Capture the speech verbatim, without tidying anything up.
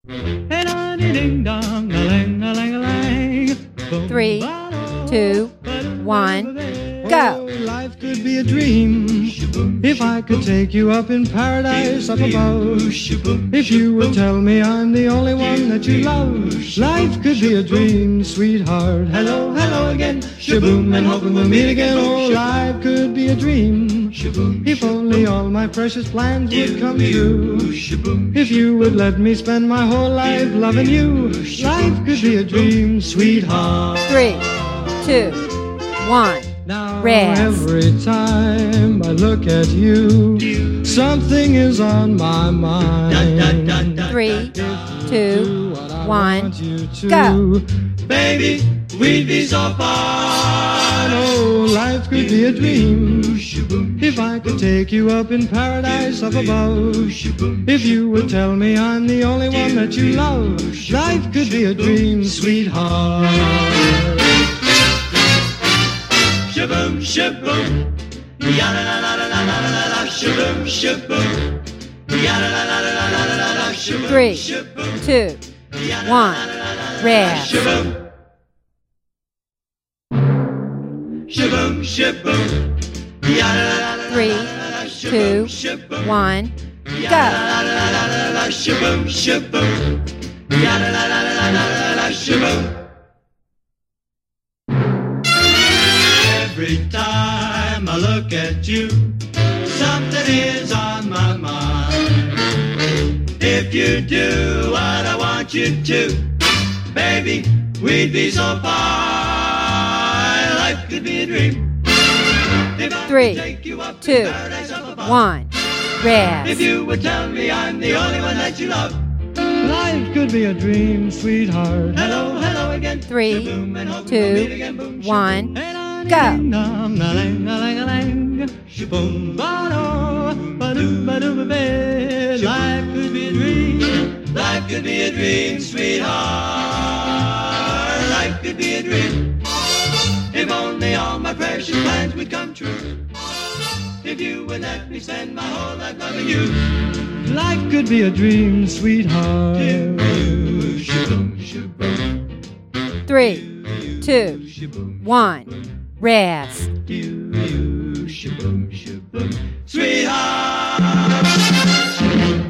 Three, two, one, go. Life could be a dream if I could take you up in paradise up above. If you would tell me I'm the only one that you love. Life could be a dream, sweetheart. Hello, hello again. Shaboom, and hoping we'll meet again. Oh, life could be a dream if only all my precious plans would come true. If you would let me spend my whole life loving you. Life could be a dream, sweetheart. Three, two, one. Now Rest. every time I look at you, something is on my mind. Three, two, What I one, want you to. go. Baby, we'd be so fine. Oh, life could be a dream if I could take you up in paradise up above. If you would tell me I'm the only one that you love. Life could be a dream, sweetheart. Shaboom, shaboom, ya la la la la la la la la. Shaboom, shaboom, ya la la la la la la la la. Shaboom, Three, shaboom, two, one, rest. shaboom, shaboom, shaboom, ya la la la la. Three, two, one, go. Shaboom, shaboom, ya la la la la la la la. Shaboom. Every time I look at you, something is on my mind. If you do what I want you to, baby, we'd be so fine. Life could be a dream. If I Three, could take you up to two, paradise up above. one, If rest. you would tell me I'm the only one that you love. Life could be a dream, sweetheart. Hello, hello again. Three, Shaboom, and hoping two, we'll meet again. Boom, one, shaboom. go. Shaboom, ba-do, ba-do, ba-do, ba-ba. Life could be a dream. Life could be a dream, sweetheart. Life could be a dream. If only all my precious plans would come true. If you would let me spend my whole life loving you. Life could be a dream, sweetheart. Shaboom, shaboom, Three, two, one, rest. shaboom, shaboom, sweetheart.